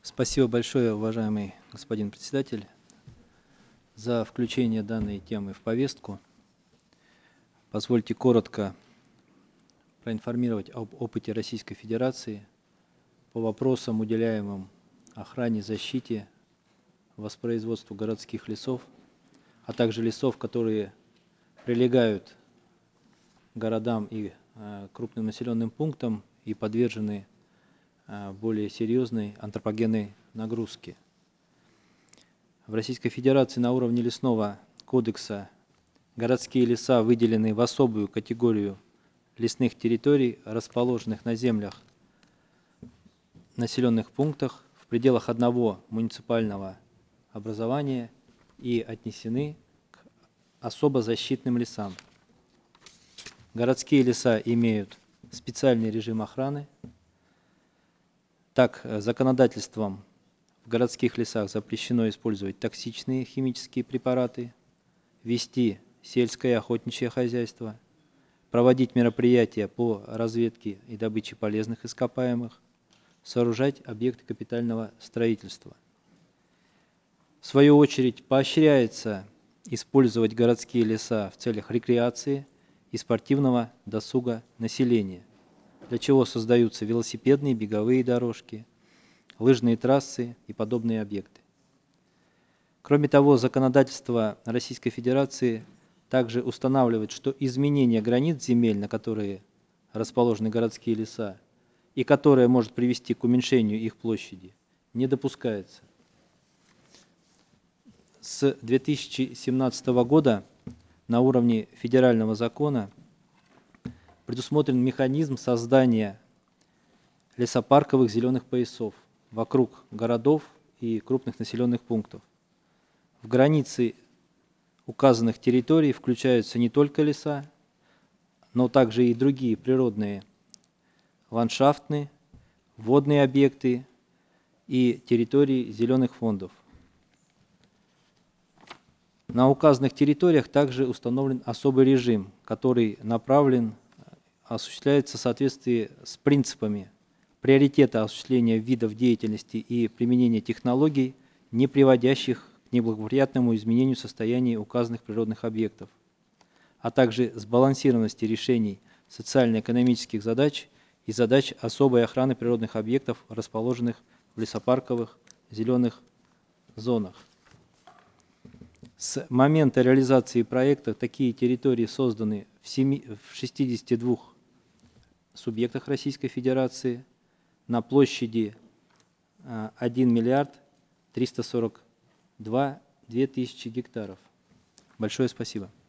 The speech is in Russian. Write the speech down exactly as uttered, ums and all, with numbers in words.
Спасибо большое, уважаемый господин председатель, за включение данной темы в повестку. Позвольте коротко проинформировать об опыте Российской Федерации по вопросам, уделяемым охране, защите, воспроизводству городских лесов, а также лесов, которые прилегают к городам и э, крупным населенным пунктам и подвержены э, более серьезной антропогенной нагрузке. В Российской Федерации на уровне лесного кодекса городские леса выделены в особую категорию лесных территорий, расположенных на землях населенных пунктах в пределах одного муниципального образования и отнесены к особо защитным лесам. Городские леса имеют специальный режим охраны. Так, законодательством в городских лесах запрещено использовать токсичные химические препараты, вести сельское и охотничье хозяйство, проводить мероприятия по разведке и добыче полезных ископаемых, сооружать объекты капитального строительства. В свою очередь, поощряется использовать городские леса в целях рекреации и спортивного досуга населения, для чего создаются велосипедные, беговые дорожки, лыжные трассы и подобные объекты. Кроме того, законодательство Российской Федерации также устанавливает, что изменение границ земель, на которые расположены городские леса, и которое может привести к уменьшению их площади, не допускается. С две тысячи семнадцатого года на уровне федерального закона предусмотрен механизм создания лесопарковых зеленых поясов вокруг городов и крупных населенных пунктов. В границы указанных территорий включаются не только леса, но также и другие природные, ландшафтные, водные объекты и территории зеленых фондов. На указанных территориях также установлен особый режим, который направлен, осуществляется в соответствии с принципами приоритета осуществления видов деятельности и применения технологий, не приводящих к неблагоприятному изменению состояния указанных природных объектов, а также сбалансированности решений социально-экономических задач и задач особой охраны природных объектов, расположенных в лесопарковых зеленых зонах. С момента реализации проекта такие территории созданы в, семи, в шестидесяти двух субъектах Российской Федерации на площади один миллиард триста сорок две тысячи гектаров. Большое спасибо.